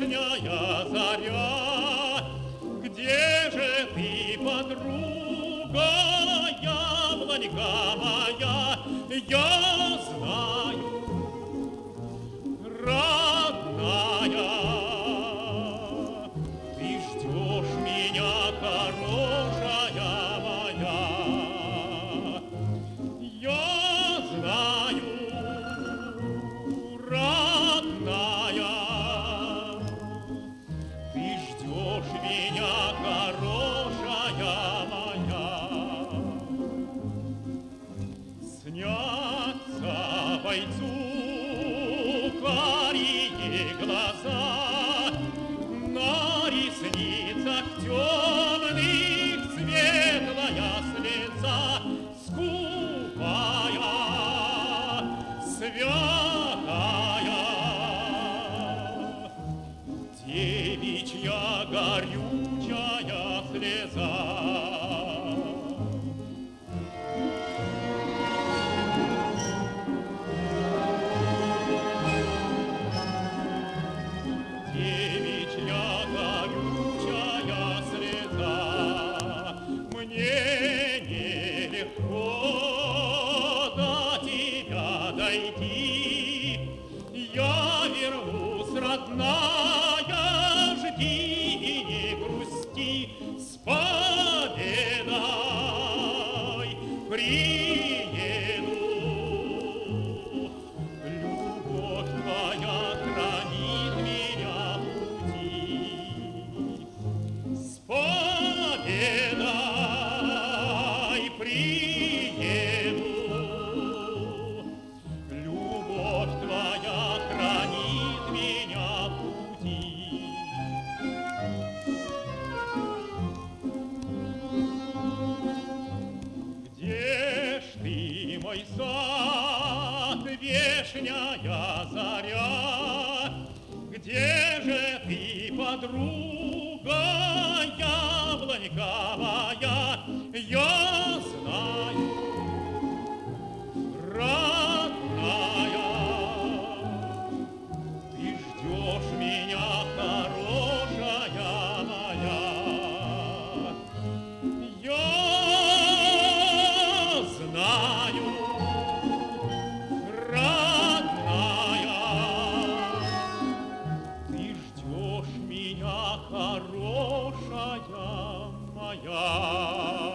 вешняя заря, где же ты, подруга, яблонька моя? Я знаю, родная, ты ждешь меня, хорошая моя. Я знаю, родная, ты ждешь меня, хорошая моя. Снятся бойцу карие глаза, на ресницах темных светлая слеза, скупая, святая, девичья горючая слеза. Девичья горючая слеза, мне нелегко до тебя дойти. Я вернусь, родная, жди и не грусти. С победой приеду, любовь твоя хранит меня в пути. С победой приеду, любовь твоя хранит меня в пути. Где ж ты, мой сад, вешняя заря? Где же ты, подруга, яблонька моя? Я знаю, родная, ты ждешь меня, хорошая моя. Я знаю, родная, ты ждешь меня, хорошая моя.